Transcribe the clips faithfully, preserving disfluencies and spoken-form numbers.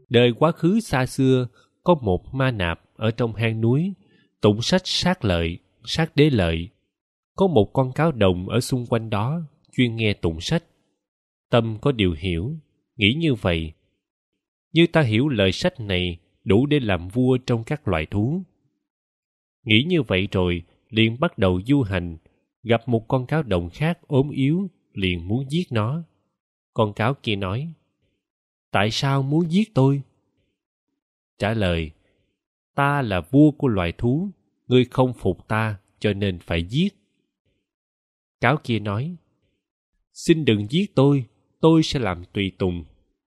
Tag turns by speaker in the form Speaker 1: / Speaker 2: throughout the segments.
Speaker 1: Đời quá khứ xa xưa, có một ma nạp ở trong hang núi, tụng sách sát lợi, sát đế lợi. Có một con cáo đồng ở xung quanh đó, chuyên nghe tụng sách. Tâm có điều hiểu, nghĩ như vậy. Như ta hiểu lời sách này đủ để làm vua trong các loài thú. Nghĩ như vậy rồi, liền bắt đầu du hành, gặp một con cáo đồng khác ốm yếu, liền muốn giết nó. Con cáo kia nói, tại sao muốn giết tôi? Trả lời, ta là vua của loài thú, ngươi không phục ta cho nên phải giết. Cáo kia nói, xin đừng giết tôi, tôi sẽ làm tùy tùng.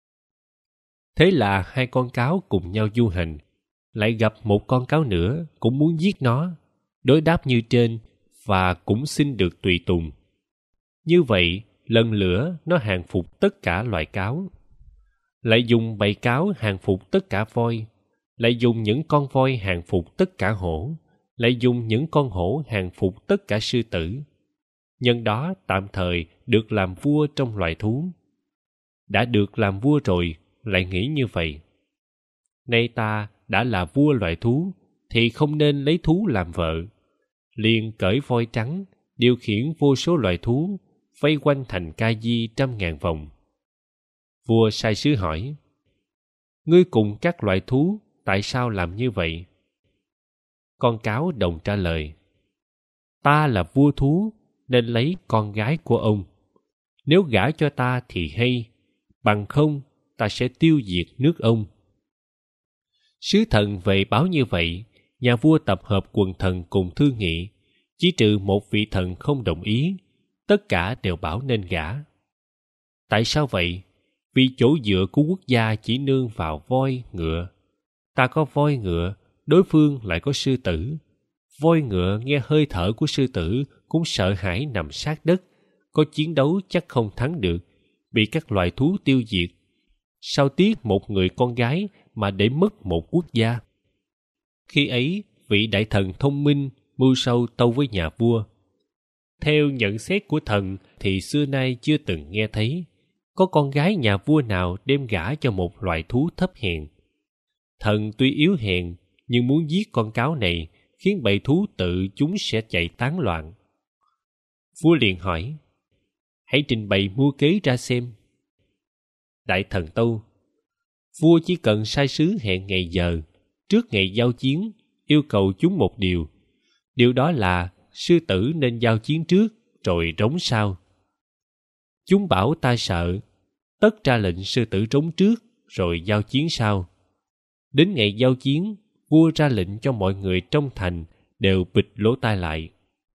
Speaker 1: Thế là hai con cáo cùng nhau du hành, lại gặp một con cáo nữa cũng muốn giết nó, đối đáp như trên và cũng xin được tùy tùng. Như vậy, lần lữa nó hàng phục tất cả loài cáo. Lại dùng bầy cáo hàng phục tất cả voi, lại dùng những con voi hàng phục tất cả hổ, lại dùng những con hổ hàng phục tất cả sư tử. Nhân đó tạm thời được làm vua trong loài thú. Đã được làm vua rồi, lại nghĩ như vậy. Nay ta đã là vua loài thú, thì không nên lấy thú làm vợ. Liền cởi voi trắng, điều khiển vô số loài thú, vây quanh thành Ca Di trăm ngàn vòng. Vua sai sứ hỏi, ngươi cùng các loài thú, tại sao làm như vậy? Con cáo đồng trả lời, ta là vua thú, nên lấy con gái của ông. Nếu gả cho ta thì hay, bằng không ta sẽ tiêu diệt nước ông. Sứ thần về báo như vậy, nhà vua tập hợp quần thần cùng thương nghị, chỉ trừ một vị thần không đồng ý, tất cả đều bảo nên gả. Tại sao vậy? Vì chỗ dựa của quốc gia chỉ nương vào voi, ngựa. Ta có voi ngựa, đối phương lại có sư tử. Voi ngựa nghe hơi thở của sư tử cũng sợ hãi nằm sát đất, có chiến đấu chắc không thắng được, bị các loài thú tiêu diệt. Sao tiếc một người con gái mà để mất một quốc gia? Khi ấy, vị đại thần thông minh, mưu sâu tâu với nhà vua. Theo nhận xét của thần thì xưa nay chưa từng nghe thấy có con gái nhà vua nào đem gả cho một loài thú thấp hèn. Thần tuy yếu hèn, nhưng muốn giết con cáo này, khiến bầy thú tự chúng sẽ chạy tán loạn. Vua liền hỏi, hãy trình bày mưu kế ra xem. Đại thần tâu, vua chỉ cần sai sứ hẹn ngày giờ, trước ngày giao chiến, yêu cầu chúng một điều. Điều đó là sư tử nên giao chiến trước, rồi rống sau. Chúng bảo ta sợ, tất ra lệnh sư tử rống trước, rồi giao chiến sau. Đến ngày giao chiến, vua ra lệnh cho mọi người trong thành đều bịt lỗ tai lại.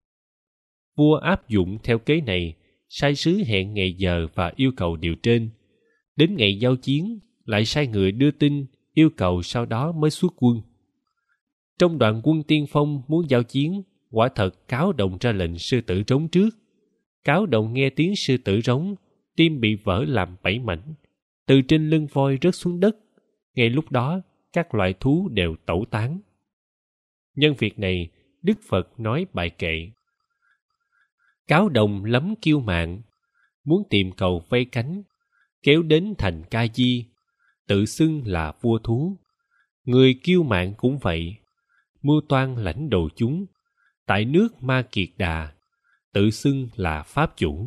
Speaker 1: Vua áp dụng theo kế này, sai sứ hẹn ngày giờ và yêu cầu điều trên. Đến ngày giao chiến, lại sai người đưa tin, yêu cầu sau đó mới xuất quân. Trong đoàn quân tiên phong muốn giao chiến, quả thật cáo đồng ra lệnh sư tử rống trước. Cáo đồng nghe tiếng sư tử rống, tim bị vỡ làm bảy mảnh, từ trên lưng voi rớt xuống đất. Ngay lúc đó, các loại thú đều tẩu tán. Nhân việc này, Đức Phật nói bài kệ. Cáo đồng lắm kiêu mạn, muốn tìm cầu vây cánh, kéo đến thành Ca Di, tự xưng là vua thú. Người kiêu mạn cũng vậy, mưu toan lãnh đồ chúng, tại nước Ma Kiệt Đà, tự xưng là pháp chủ.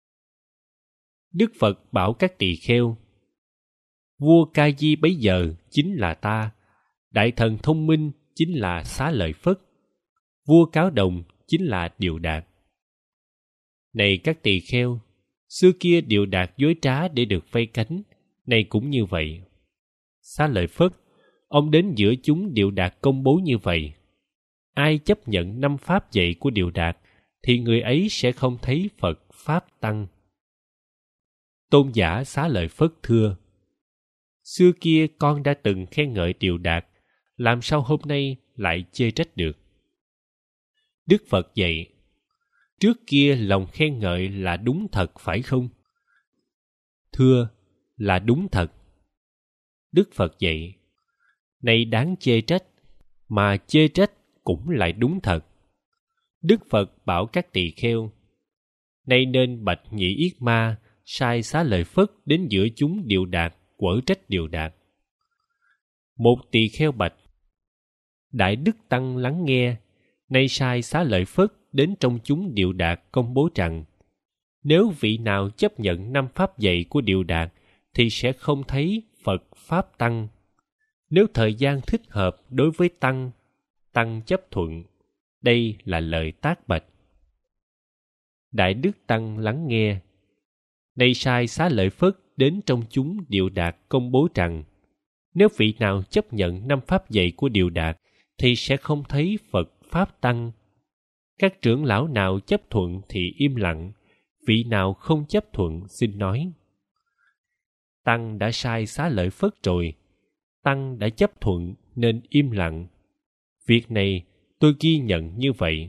Speaker 1: Đức Phật bảo các tỳ kheo, vua Ca Di bấy giờ chính là ta, đại thần thông minh chính là Xá Lợi Phất, vua Cáo Đồng chính là Điều Đạt. Này các tỳ kheo, xưa kia Điều Đạt dối trá để được vây cánh, nay cũng như vậy. Xá Lợi Phất, ông đến giữa chúng Điều Đạt công bố như vậy. Ai chấp nhận năm pháp dạy của Điều Đạt, thì người ấy sẽ không thấy Phật Pháp Tăng. Tôn giả Xá Lợi Phất thưa, xưa kia con đã từng khen ngợi Điều Đạt, làm sao hôm nay lại chê trách được? Đức Phật dạy, trước kia lòng khen ngợi là đúng thật phải không? Thưa, là đúng thật. Đức Phật dạy, này đáng chê trách, mà chê trách cũng lại đúng thật. Đức Phật bảo các tỳ kheo, nay nên bạch Nhị Yết Ma sai Xá Lợi Phất đến giữa chúng Điều Đạt, quở trách Điều Đạt. Một tỳ kheo bạch: Đại Đức Tăng lắng nghe, nay sai Xá Lợi Phất đến trong chúng Điệu Đạt công bố rằng, nếu vị nào chấp nhận năm pháp dạy của Điệu Đạt thì sẽ không thấy Phật Pháp Tăng. Nếu thời gian thích hợp đối với Tăng, Tăng chấp thuận. Đây là lời tác bạch. Đại Đức Tăng lắng nghe, nay sai Xá Lợi Phất đến trong chúng Điệu Đạt công bố rằng, nếu vị nào chấp nhận năm pháp dạy của Điệu Đạt thì sẽ không thấy Phật Pháp Tăng. Các trưởng lão nào chấp thuận thì im lặng, vị nào không chấp thuận xin nói. Tăng đã sai Xá Lợi Phất rồi, Tăng đã chấp thuận nên im lặng. Việc này tôi ghi nhận như vậy.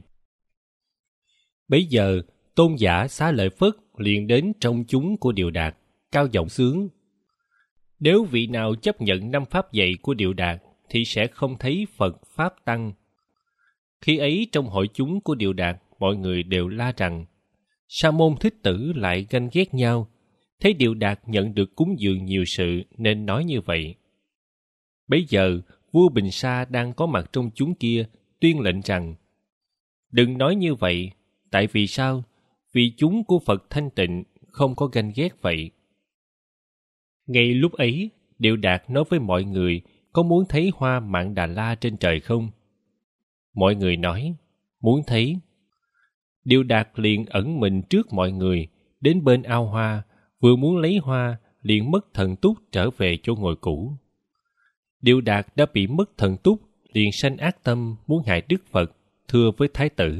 Speaker 1: Bấy giờ tôn giả Xá Lợi Phất liền đến trong chúng của Điệu Đạt, cao giọng xướng: Nếu vị nào chấp nhận năm pháp dạy của Điệu Đạt thì sẽ không thấy Phật Pháp Tăng. Khi ấy trong hội chúng của Điệu Đạt, mọi người đều la rằng, Sa môn Thích Tử lại ganh ghét nhau. Thấy Điệu Đạt nhận được cúng dường nhiều sự nên nói như vậy. Bấy giờ vua Bình Sa đang có mặt trong chúng kia tuyên lệnh rằng, đừng nói như vậy. Tại vì sao? Vì chúng của Phật thanh tịnh không có ganh ghét vậy. Ngay lúc ấy, Điệu Đạt nói với mọi người, có muốn thấy hoa Mạn Đà La trên trời không? Mọi người nói, muốn thấy. Điệu Đạt liền ẩn mình trước mọi người, đến bên ao hoa, vừa muốn lấy hoa, liền mất thần túc trở về chỗ ngồi cũ. Điệu Đạt đã bị mất thần túc, liền sanh ác tâm muốn hại Đức Phật, thưa với Thái tử.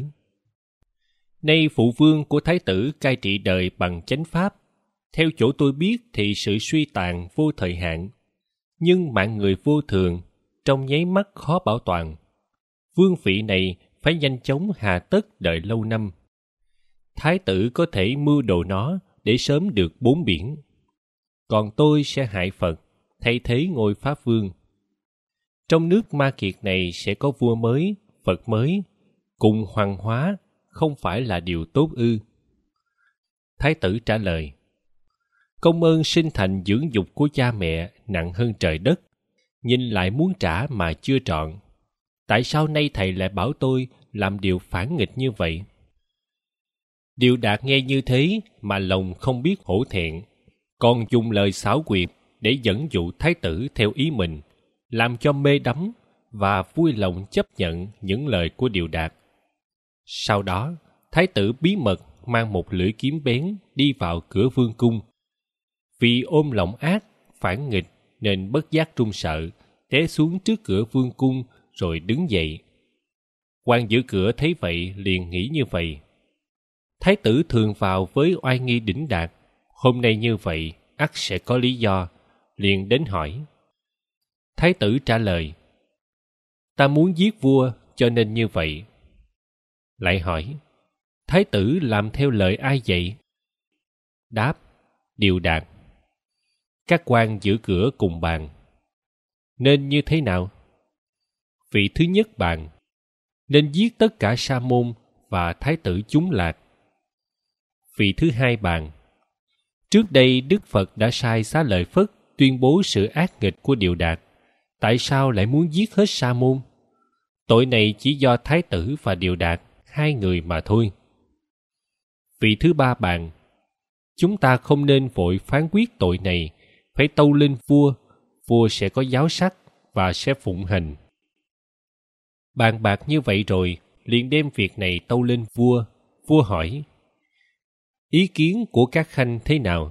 Speaker 1: Nay phụ vương của Thái tử cai trị đời bằng chánh pháp. Theo chỗ tôi biết thì sự suy tàn vô thời hạn, nhưng mạng người vô thường, trong nháy mắt khó bảo toàn. Vương vị này phải nhanh chóng hà tất đợi lâu năm. Thái tử có thể mưu đồ nó để sớm được bốn biển. Còn tôi sẽ hại Phật, thay thế ngôi Pháp Vương. Trong nước Ma Kiệt này sẽ có vua mới, Phật mới, cùng hoàng hóa, không phải là điều tốt ư? Thái tử trả lời, công ơn sinh thành dưỡng dục của cha mẹ nặng hơn trời đất, nhìn lại muốn trả mà chưa trọn. Tại sao nay thầy lại bảo tôi làm điều phản nghịch như vậy? Điệu Đạt nghe như thế mà lòng không biết hổ thẹn, còn dùng lời xảo quyệt để dẫn dụ thái tử theo ý mình, làm cho mê đắm và vui lòng chấp nhận những lời của Điệu Đạt. Sau đó, thái tử bí mật mang một lưỡi kiếm bén đi vào cửa vương cung. Vì ôm lòng ác, phản nghịch nên bất giác run sợ, té xuống trước cửa vương cung rồi đứng dậy. Quan giữ cửa thấy vậy liền nghĩ như vậy. Thái tử thường vào với oai nghi đỉnh đạt, hôm nay như vậy ắt sẽ có lý do, liền đến hỏi. Thái tử trả lời, ta muốn giết vua cho nên như vậy. Lại hỏi, thái tử làm theo lời ai vậy? Đáp, Điệu Đạt. Các quan giữ cửa cùng bàn, nên như thế nào? Vị thứ nhất bàn, nên giết tất cả sa môn và thái tử chúng lạc. Vị thứ hai bàn, trước đây Đức Phật đã sai Xá Lợi Phất tuyên bố sự ác nghịch của Điệu Đạt, tại sao lại muốn giết hết sa môn? Tội này chỉ do thái tử và Điệu Đạt hai người mà thôi. Vị thứ ba bàn, chúng ta không nên vội phán quyết tội này, phải tâu lên vua, vua sẽ có giáo sắc và sẽ phụng hành. Bàn bạc như vậy rồi, liền đem việc này tâu lên vua. Vua hỏi, ý kiến của các khanh thế nào?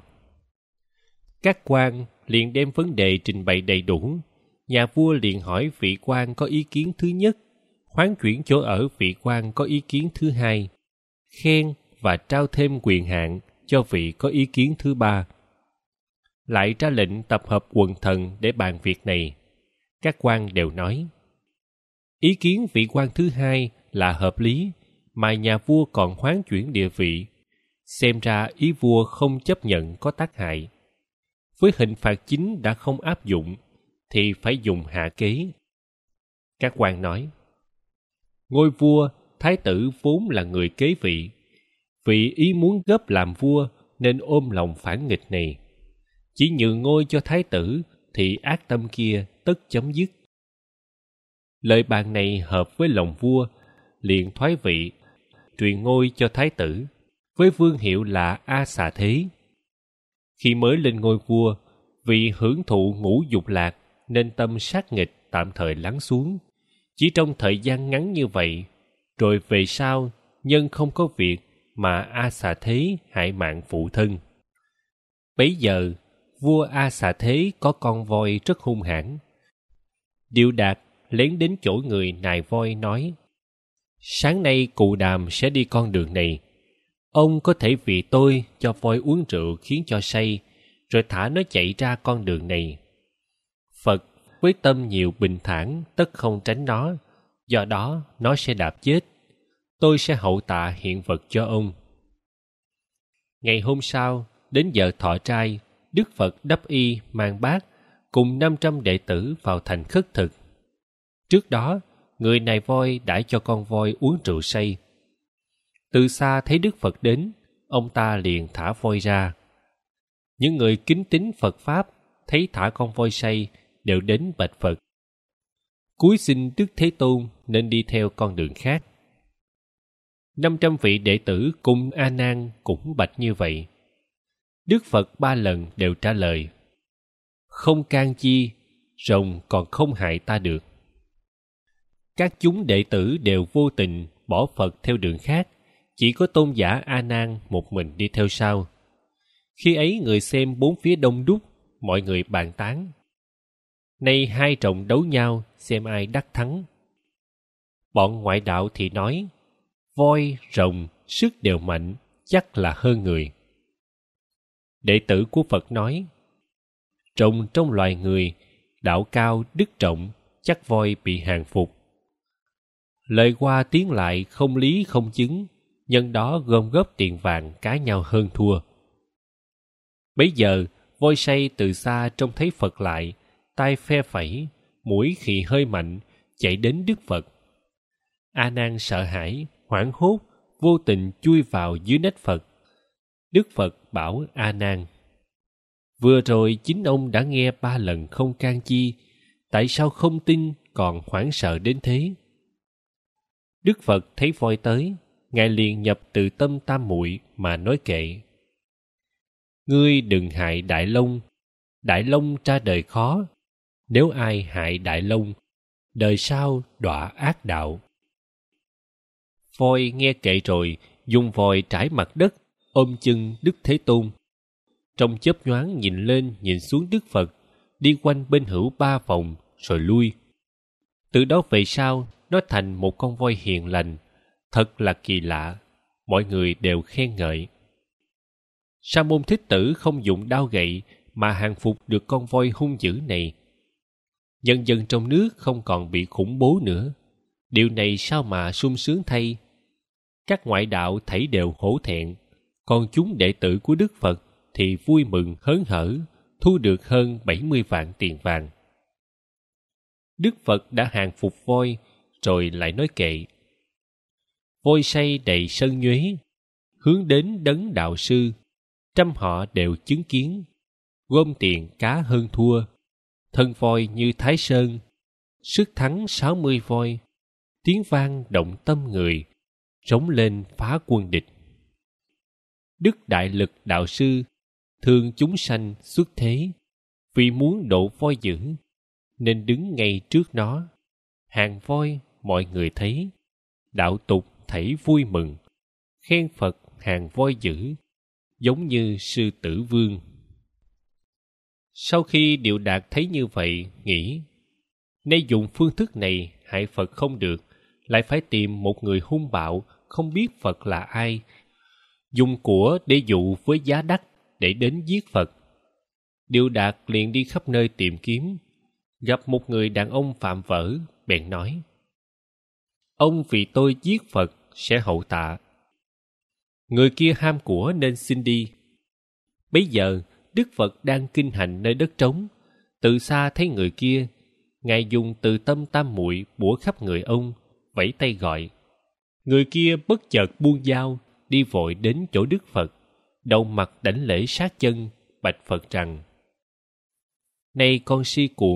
Speaker 1: Các quan liền đem vấn đề trình bày đầy đủ. Nhà vua liền hỏi vị quan có ý kiến thứ nhất, hoán chuyển chỗ ở vị quan có ý kiến thứ hai, khen và trao thêm quyền hạn cho vị có ý kiến thứ ba. Lại ra lệnh tập hợp quần thần để bàn việc này. Các quan đều nói, ý kiến vị quan thứ hai là hợp lý, mà nhà vua còn hoán chuyển địa vị. Xem ra ý vua không chấp nhận có tác hại. Với hình phạt chính đã không áp dụng, thì phải dùng hạ kế. Các quan nói, ngôi vua, thái tử vốn là người kế vị. Vì ý muốn gấp làm vua nên ôm lòng phản nghịch này. Chỉ nhường ngôi cho thái tử thì ác tâm kia tất chấm dứt. Lời bàn này hợp với lòng vua, liền thoái vị, truyền ngôi cho thái tử, với vương hiệu là A Xà Thế. Khi mới lên ngôi vua, vì hưởng thụ ngũ dục lạc nên tâm sát nghịch tạm thời lắng xuống. Chỉ trong thời gian ngắn như vậy, rồi về sau nhân không có việc mà A Xà Thế hại mạng phụ thân. Bấy giờ vua A Xà Thế có con voi rất hung hãn. Điệu Đạt lén đến chỗ người nài voi nói: sáng nay Cụ Đàm sẽ đi con đường này. Ông có thể vì tôi cho voi uống rượu khiến cho say, rồi thả nó chạy ra con đường này. Phật với tâm nhiều bình thản tất không tránh nó, do đó nó sẽ đạp chết. Tôi sẽ hậu tạ hiện vật cho ông. Ngày hôm sau, đến giờ thọ trai, Đức Phật đắp y mang bát cùng năm trăm đệ tử vào thành khất thực. Trước đó, người nài voi đãi cho con voi uống rượu say. Từ xa thấy Đức Phật đến, ông ta liền thả voi ra. Những người kính tín Phật Pháp thấy thả con voi say đều đến bạch Phật. Cúi xin Đức Thế Tôn nên đi theo con đường khác. Năm trăm vị đệ tử cùng A Nan cũng bạch như vậy. Đức Phật ba lần đều trả lời: không can chi, rồng còn không hại ta được. Các chúng đệ tử đều vô tình bỏ Phật theo đường khác, chỉ có tôn giả A Nan một mình đi theo sau. Khi ấy người xem bốn phía đông đúc, mọi người bàn tán: nay hai rồng đấu nhau xem ai đắc thắng. Bọn ngoại đạo thì nói: voi, rồng, sức đều mạnh, chắc là hơn người. Đệ tử của Phật nói: rồng trong loài người, đạo cao đức trọng, chắc voi bị hàng phục. Lời qua tiếng lại không lý không chứng, nhân đó gom góp tiền vàng cá nhau hơn thua. Bấy giờ voi say từ xa trông thấy Phật lại, tay phe phẩy, mũi khì hơi mạnh, chạy đến Đức Phật. A Nan sợ hãi, hoảng hốt, vô tình chui vào dưới nách Phật. Đức Phật bảo A Nan: vừa rồi chính ông đã nghe ba lần không can chi, tại sao không tin còn hoảng sợ đến thế? Đức Phật thấy voi tới, ngài liền nhập từ tâm tam muội mà nói kệ: ngươi đừng hại Đại Long, Đại Long ra đời khó. Nếu ai hại Đại Long, đời sau đọa ác đạo. Voi nghe kệ rồi, dùng vòi trải mặt đất, ôm chân Đức Thế Tôn. Trong chớp nhoáng nhìn lên nhìn xuống Đức Phật, đi quanh bên hữu ba vòng rồi lui. Từ đó về sau, nó thành một con voi hiền lành, thật là kỳ lạ, mọi người đều khen ngợi. Sa môn Thích Tử không dùng đao gậy mà hàng phục được con voi hung dữ này. Nhân dân trong nước không còn bị khủng bố nữa. Điều này sao mà sung sướng thay. Các ngoại đạo thảy đều hổ thẹn, còn chúng đệ tử của Đức Phật thì vui mừng hớn hở, thu được hơn bảy mươi vạn tiền vàng. Đức Phật đã hàng phục voi, rồi lại nói kệ: voi say đầy sân nhuế, hướng đến đấng đạo sư, trăm họ đều chứng kiến, gom tiền cá hơn thua, thân voi như Thái Sơn, sức thắng sáu mươi voi, tiếng vang động tâm người, rống lên phá quân địch. Đức Đại Lực đạo sư thương chúng sanh xuất thế, vì muốn độ voi dữ nên đứng ngay trước nó. Hàng voi mọi người thấy, đạo tục thảy vui mừng, khen Phật hàng voi dữ, giống như sư tử vương. Sau khi Điệu Đạt thấy như vậy, nghĩ: nay dùng phương thức này hại Phật không được, lại phải tìm một người hung bạo không biết Phật là ai, dùng của để dụ với giá đắt để đến giết Phật. Điệu Đạt liền đi khắp nơi tìm kiếm, gặp một người đàn ông phạm vỡ, bèn nói: ông vì tôi giết Phật sẽ hậu tạ. Người kia ham của nên xin đi. Bấy giờ Đức Phật đang kinh hành nơi đất trống, từ xa thấy người kia, ngài dùng từ tâm tam muội bủa khắp người ông, vẫy tay gọi. Người kia bất chợt buông dao, đi vội đến chỗ Đức Phật, đầu mặt đảnh lễ sát chân, bạch Phật rằng: này con si cuồng,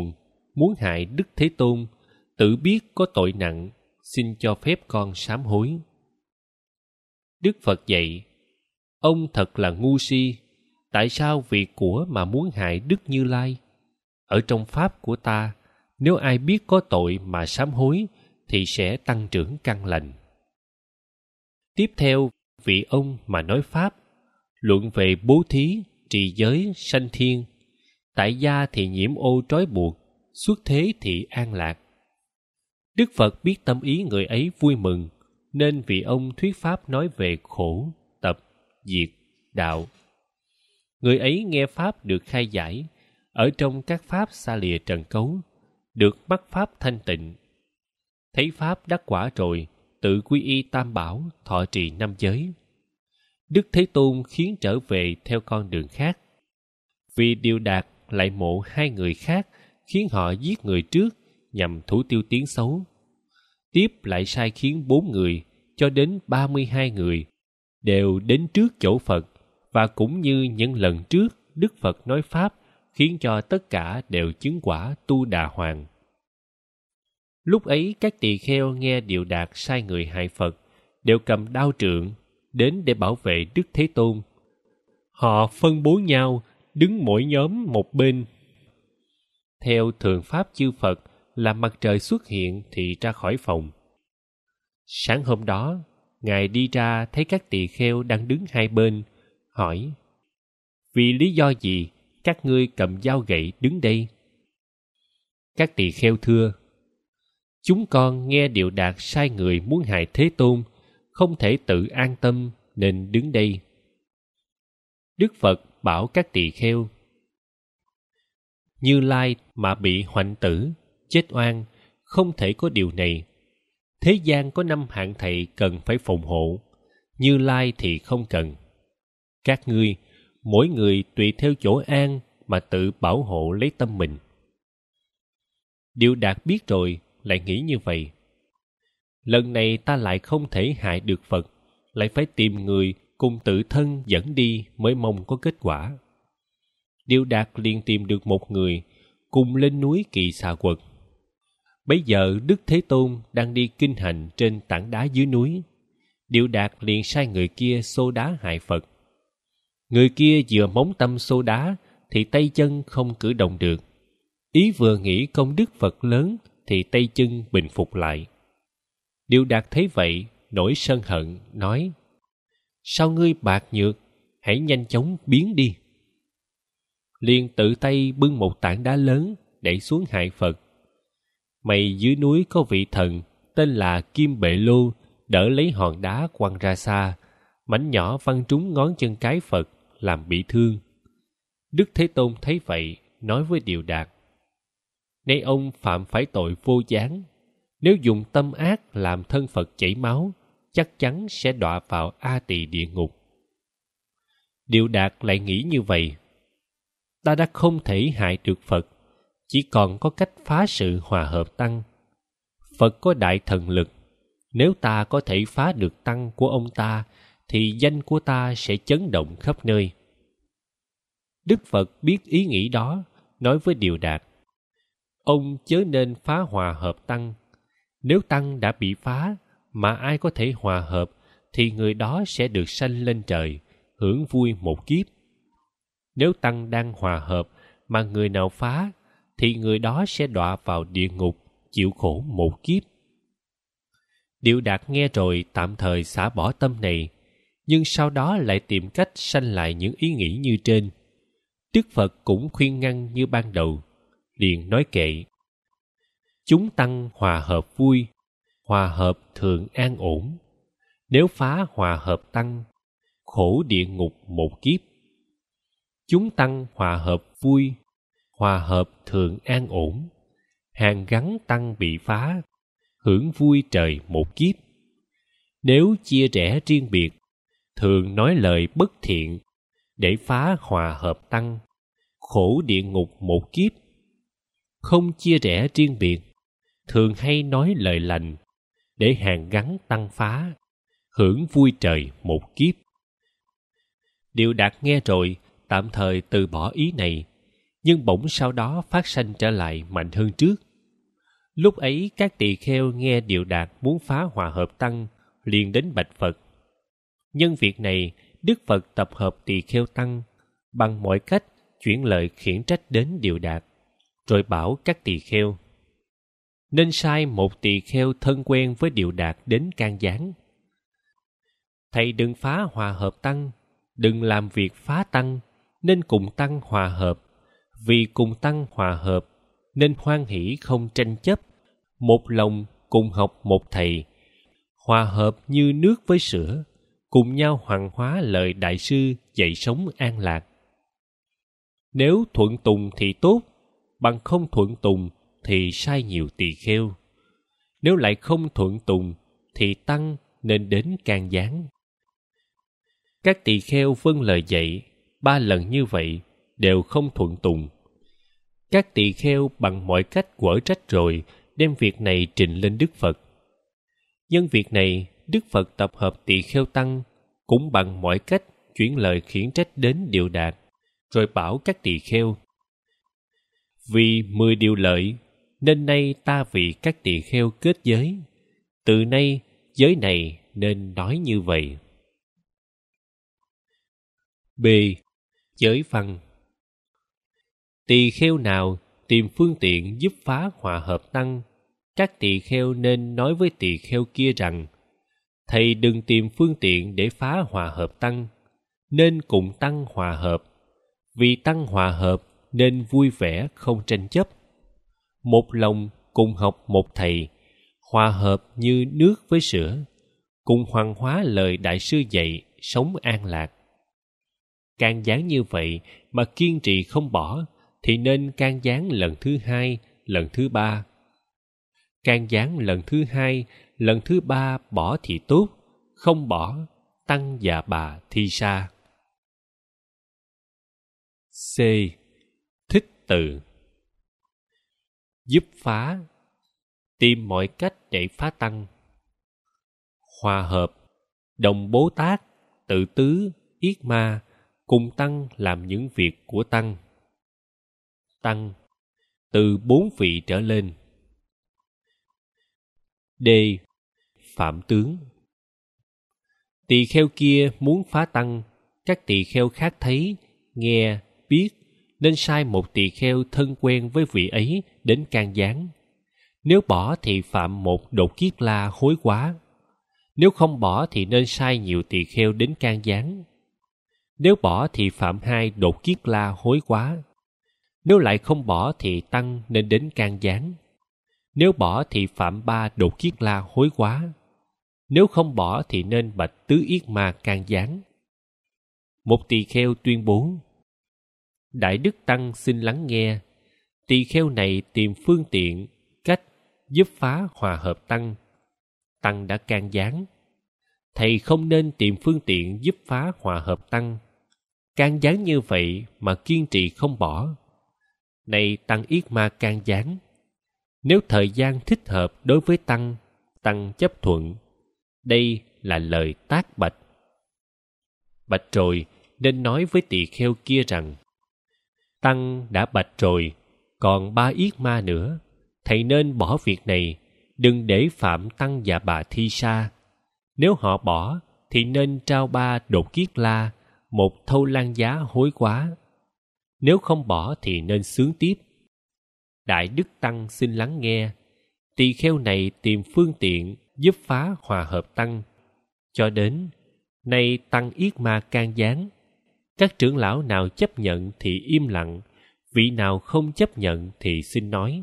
Speaker 1: muốn hại Đức Thế Tôn, tự biết có tội nặng, xin cho phép con sám hối. Đức Phật dạy, ông thật là ngu si, tại sao vì của mà muốn hại Đức Như Lai? Ở trong pháp của ta, nếu ai biết có tội mà sám hối thì sẽ tăng trưởng căn lành. Tiếp theo, vị ông mà nói pháp, luận về bố thí, trì giới, sanh thiên. Tại gia thì nhiễm ô trói buộc, xuất thế thì an lạc. Đức Phật biết tâm ý người ấy vui mừng, nên vị ông thuyết pháp nói về khổ, tập, diệt, đạo. Người ấy nghe pháp được khai giải, ở trong các pháp xa lìa trần cấu, được mắc pháp thanh tịnh. Thấy pháp đắc quả rồi, tự quy y tam bảo, thọ trì năm giới. Đức Thế Tôn khiến trở về theo con đường khác. Vì Điều Đạt lại mộ hai người khác, khiến họ giết người trước nhằm thủ tiêu tiếng xấu. Tiếp lại sai khiến bốn người cho đến ba mươi hai người đều đến trước chỗ Phật, và cũng như những lần trước Đức Phật nói pháp, khiến cho tất cả đều chứng quả Tu Đà Hoàng. Lúc ấy các tỳ kheo nghe Điều Đạt sai người hại Phật, đều cầm đao trượng đến để bảo vệ Đức Thế Tôn. Họ phân bố nhau, đứng mỗi nhóm một bên. Theo thường pháp chư Phật là mặt trời xuất hiện thì ra khỏi phòng. Sáng hôm đó, Ngài đi ra thấy các tỳ kheo đang đứng hai bên, hỏi: vì lý do gì các ngươi cầm dao gậy đứng đây? Các tỳ kheo thưa: chúng con nghe Điều Đạt sai người muốn hại Thế Tôn, không thể tự an tâm nên đứng đây. Đức Phật bảo các tỳ kheo: Như Lai mà bị hoạnh tử, chết oan, không thể có điều này. Thế gian có năm hạng thầy cần phải phụng hộ, Như Lai thì không cần. Các ngươi, mỗi người tùy theo chỗ an mà tự bảo hộ lấy tâm mình. Điều Đạt biết rồi, lại nghĩ như vậy. Lần này ta lại không thể hại được Phật, lại phải tìm người cùng tự thân dẫn đi mới mong có kết quả. Điều Đạt liền tìm được một người, cùng lên núi Kỳ Xà Quật. Bấy giờ Đức Thế Tôn đang đi kinh hành trên tảng đá dưới núi. Điều Đạt liền sai người kia xô đá hại Phật. Người kia vừa móng tâm xô đá thì tay chân không cử động được. Ý vừa nghĩ công đức Phật lớn thì tay chân bình phục lại. Điều Đạt thấy vậy, nổi sân hận, nói: sao ngươi bạc nhược, hãy nhanh chóng biến đi. Liền tự tay bưng một tảng đá lớn đẩy xuống hại Phật. May dưới núi có vị thần tên là Kim Bệ Lô đỡ lấy hòn đá quăng ra xa, mảnh nhỏ văng trúng ngón chân cái Phật làm bị thương. Đức Thế Tôn thấy vậy, nói với Điều Đạt: nay ông phạm phải tội vô gián, nếu dùng tâm ác làm thân Phật chảy máu, chắc chắn sẽ đọa vào A Tỳ địa ngục. Điều Đạt lại nghĩ như vậy: ta đã không thể hại được Phật, chỉ còn có cách phá sự hòa hợp tăng. Phật có đại thần lực, nếu ta có thể phá được tăng của ông ta, thì danh của ta sẽ chấn động khắp nơi. Đức Phật biết ý nghĩ đó, nói với Điều Đạt: ông chớ nên phá hòa hợp tăng. Nếu tăng đã bị phá, mà ai có thể hòa hợp, thì người đó sẽ được sanh lên trời, hưởng vui một kiếp. Nếu tăng đang hòa hợp, mà người nào phá, thì người đó sẽ đọa vào địa ngục, chịu khổ một kiếp. Điều Đạt nghe rồi tạm thời xả bỏ tâm này, nhưng sau đó lại tìm cách sanh lại những ý nghĩ như trên. Đức Phật cũng khuyên ngăn như ban đầu, liền nói kệ: chúng tăng hòa hợp vui, hòa hợp thường an ổn. Nếu phá hòa hợp tăng, khổ địa ngục một kiếp. Chúng tăng hòa hợp vui, hòa hợp thường an ổn. Hàn gắn tăng bị phá, hưởng vui trời một kiếp. Nếu chia rẽ riêng biệt, thường nói lời bất thiện, để phá hòa hợp tăng, khổ địa ngục một kiếp. Không chia rẽ riêng biệt, thường hay nói lời lành, để hàn gắn tăng phá, hưởng vui trời một kiếp. Điều Đạt nghe rồi, tạm thời từ bỏ ý này, nhưng bỗng sau đó phát sanh trở lại mạnh hơn trước. Lúc ấy các tỳ kheo nghe Điệu Đạt muốn phá hòa hợp tăng, liền đến bạch Phật. Nhân việc này, Đức Phật tập hợp tỳ kheo tăng, bằng mọi cách chuyển lời khiển trách đến Điệu Đạt, rồi bảo các tỳ kheo nên sai một tỳ kheo thân quen với Điệu Đạt đến can gián. Thầy đừng phá hòa hợp tăng, đừng làm việc phá tăng, nên cùng tăng hòa hợp. Vì cùng tăng hòa hợp, nên hoan hỷ không tranh chấp, một lòng cùng học một thầy, hòa hợp như nước với sữa, cùng nhau hoàn hóa lời đại sư dạy sống an lạc. Nếu thuận tùng thì tốt, bằng không thuận tùng thì sai nhiều tỳ kheo. Nếu lại không thuận tùng thì tăng nên đến can gián. Các tỳ kheo vâng lời dạy ba lần như vậy đều không thuận tùng. Các tỳ kheo bằng mọi cách quở trách rồi đem việc này trình lên Đức Phật. Nhân việc này, Đức Phật tập hợp tỳ kheo tăng, cũng bằng mọi cách chuyển lời khiển trách đến Điệu Đạt, rồi bảo các tỳ kheo: vì mười điều lợi, nên nay ta vì các tỳ kheo kết giới. Từ nay giới này nên nói như vậy. B. Giới văn. Tỳ kheo nào tìm phương tiện giúp phá hòa hợp tăng, các tỳ kheo nên nói với tỳ kheo kia rằng: thầy đừng tìm phương tiện để phá hòa hợp tăng, nên cùng tăng hòa hợp. Vì tăng hòa hợp nên vui vẻ không tranh chấp, một lòng cùng học một thầy, hòa hợp như nước với sữa, cùng hoàn hóa lời đại sư dạy sống an lạc. Can gián như vậy mà kiên trì không bỏ thì nên can gián lần thứ hai, lần thứ ba. Can gián lần thứ hai, lần thứ ba bỏ thì tốt, không bỏ, tăng và bà thi sa. C. Thích từ. Giúp phá, tìm mọi cách để phá tăng. Hòa hợp, đồng Bố Tát, Tự Tứ, Yết Ma cùng tăng làm những việc của tăng. Tăng, từ bốn vị trở lên. D. Phạm tướng. Tỳ kheo kia muốn phá tăng, các tỳ kheo khác thấy, nghe, biết, nên sai một tỳ kheo thân quen với vị ấy đến can gián. Nếu bỏ thì phạm một đột kiết la hối quá. Nếu không bỏ thì nên sai nhiều tỳ kheo đến can gián. Nếu bỏ thì phạm hai đột kiết la hối quá. Nếu lại không bỏ thì tăng nên đến can gián. Nếu bỏ thì phạm ba đột kiết la hối quá. Nếu không bỏ thì nên bạch tứ yết ma can gián. Một tỳ kheo tuyên bố: Đại Đức Tăng xin lắng nghe. Tỳ kheo này tìm phương tiện, cách giúp phá hòa hợp tăng. Tăng đã can gián. Thầy không nên tìm phương tiện giúp phá hòa hợp tăng. Can gián như vậy mà kiên trì không bỏ. Này tăng yết ma can gián. Nếu thời gian thích hợp đối với tăng, tăng chấp thuận. Đây là lời tác bạch. Bạch rồi nên nói với tỳ kheo kia rằng: Tăng đã bạch rồi, còn ba yết ma nữa. Thầy nên bỏ việc này, đừng để phạm tăng và bà thi sa. Nếu họ bỏ, thì nên trao ba đột kiết la, một thâu lan giá hối quá. Nếu không bỏ thì nên xướng tiếp. Đại Đức Tăng xin lắng nghe. Tỳ kheo này tìm phương tiện giúp phá hòa hợp tăng. Cho đến nay tăng yết ma can gián. Các trưởng lão nào chấp nhận thì im lặng, vị nào không chấp nhận thì xin nói.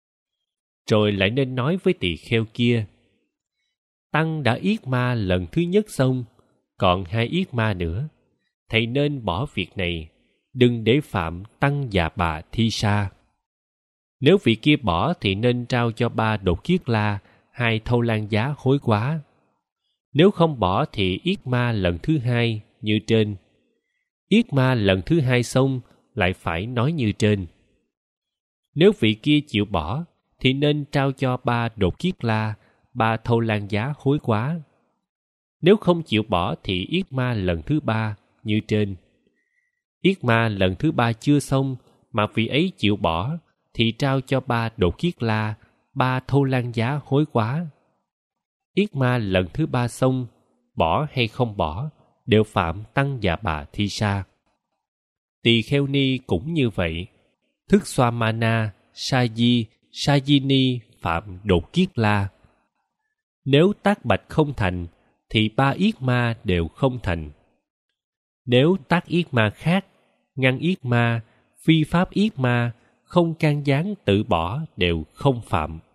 Speaker 1: Rồi lại nên nói với tỳ kheo kia: Tăng đã yết ma lần thứ nhất xong, còn hai yết ma nữa. Thầy nên bỏ việc này, đừng để phạm tăng và bà thi sa. Nếu vị kia bỏ thì nên trao cho ba đột kiết la, hai thâu lan giá hối quá. Nếu không bỏ thì yết ma lần thứ hai như trên. Yết ma lần thứ hai xong lại phải nói như trên. Nếu vị kia chịu bỏ thì nên trao cho ba đột kiết la, ba thâu lan giá hối quá. Nếu không chịu bỏ thì yết ma lần thứ ba như trên. Yết ma lần thứ ba chưa xong mà vị ấy chịu bỏ, thì trao cho ba Đột Kiết La, ba Thô Lan Giá hối quá. Yết Ma lần thứ ba xong, bỏ hay không bỏ, đều phạm Tăng và Bà Thi Sa. Tỳ Kheo Ni cũng như vậy. Thức Xoa Mana, Sa Di, Sa Di Ni phạm Đột Kiết La. Nếu tác bạch không thành, thì ba Yết Ma đều không thành. Nếu tác Yết Ma khác, ngăn Yết Ma, phi pháp Yết Ma, không can gián tự bỏ đều không phạm.